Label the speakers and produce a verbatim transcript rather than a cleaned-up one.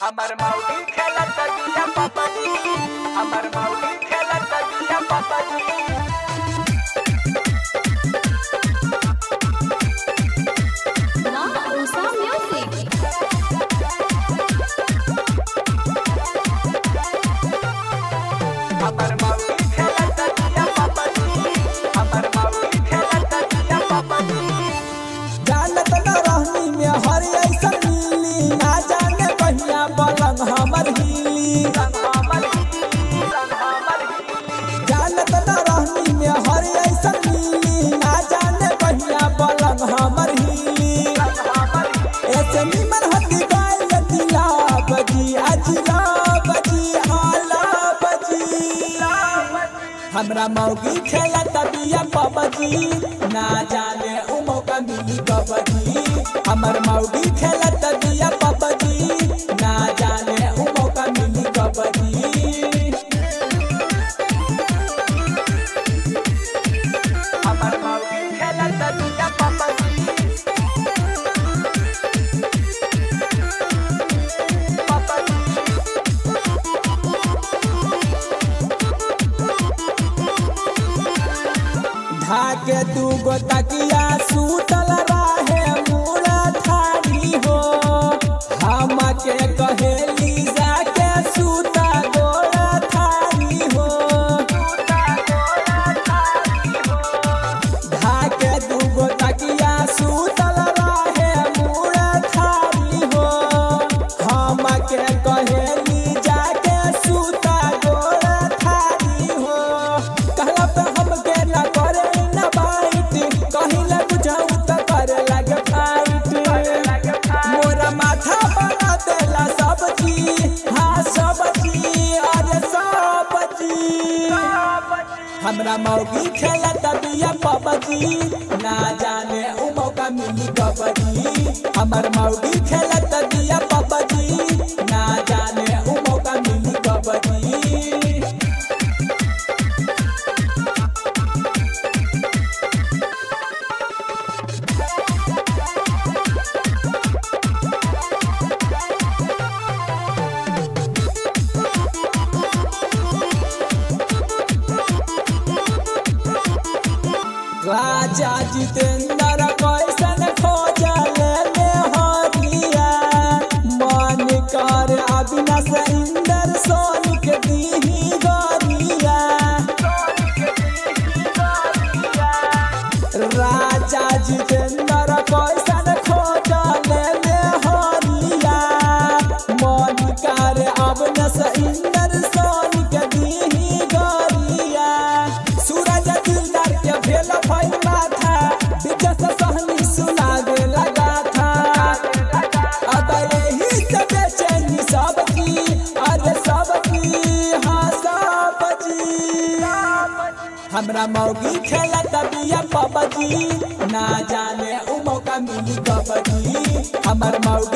Speaker 1: हमर मौगी खेलत बिया पपजी, हमर मौगी खेलत बिया पपजी।
Speaker 2: Usa Music.
Speaker 1: हमर मौगी खेलत बिया पपजी, हमर मौगी खेलत बिया पपजी।
Speaker 3: जानत न रहनी में हर ऐसन मिली, ना जाने बहिया पलंग हमर हिली।
Speaker 1: हमर हमर
Speaker 3: जानत न रहनी में हर ऐसन मिली, ना जाने बहिया पलंग हमर हिली। ऐसे निमन हती गाय दिला बजी, अजिला बजी, आला बजी। हमरा मौगी खेलत बिया पबजी, ना जाने उ मौका मिली कबजी। हमर मौगी खेलत बिया पबजी, ना जाने उ मौका मिली कबजी।
Speaker 1: हमर मौगी खेलत बिया पपजी, पपजी।
Speaker 3: धाके तू गो तकिया सूतल रहे मुड़ा थारी हो, हमके कहेली जाके सूता गोड़ा थारी हो। धाके तू गो तकिया सूतल रहे मुड़ा थारी हो, हमके कहेली जाके सूता गोड़ा थारी हो। कहला पे हमके ना करे ना बाइट, कहिला बुझाऊ त करे लगे फाइट। मोरा माथा बना देला सब्जी, हाँ सब्जी, अरे सब्जी। हमरा मौगी खेलत बिया पबजी, ना जाने उ मौका मिली कबजी। हमर मौगी खेलत बिया पबजी, ना जाने उ मौका मिली कबजी। राजा जितेंद्र कैसन खोजल में हरिया, मन कर अविनाश इंदर सोनिक दीही गरिया। राजा जितेंद्र कैसन खोजल में हरिया, मन कर अविनाश इंदर सोनिक दीही गरिया। सूरज दिलदार के भेल भइल माथा, विजय सहनी सुनावे लगा था। अब यही से बेचैनी सबकी, अरे सबकी, हाँ सबकी। हमरा मौगी खेलत बिया पबजी, ना जाने उ मौका मिली कबजी। हमर मौगी